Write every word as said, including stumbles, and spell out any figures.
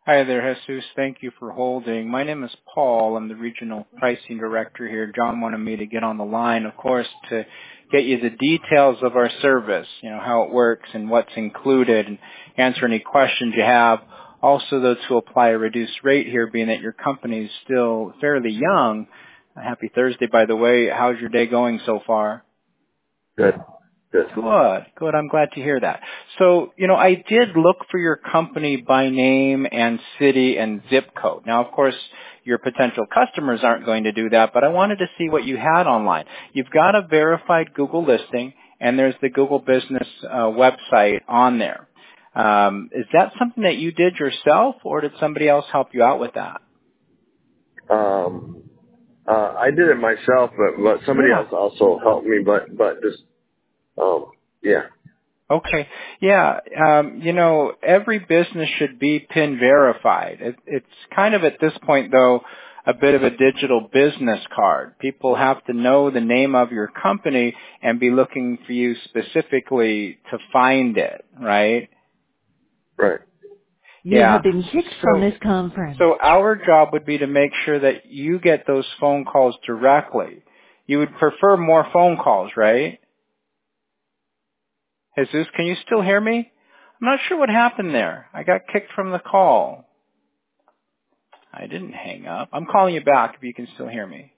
Hi there, Jesus. Thank you for holding. My name is Paul. I'm the Regional Pricing Director here. John wanted me to get on the line, of course, to get you the details of our service, you know, how it works and what's included, and answer any questions you have. Also, though, to apply a reduced rate here, being that your company is still fairly young. Happy Thursday, by the way. How's your day going so far? Good. Good. Good. Good. I'm glad to hear that. So, you know, I did look for your company by name and city and zip code. Now, of course, your potential customers aren't going to do that, but I wanted to see what you had online. You've got a verified Google listing, and there's the Google Business uh, website on there. Um, is that something that you did yourself, or did somebody else help you out with that? Um, uh, I did it myself, but, but somebody Yeah. else also helped me, but, but just, um, yeah. Okay. Yeah. Um, you know, every business should be PIN verified. It, it's kind of at this point, though, a bit of a digital business card. People have to know the name of your company and be looking for you specifically to find it, right? Right. You Yeah. have been kicked from So, this conference. so our job would be to make sure that you get those phone calls directly. You would prefer more phone calls, right? Jesus, can you still hear me? I'm not sure what happened there. I got kicked from the call. I didn't hang up. I'm calling you back if you can still hear me.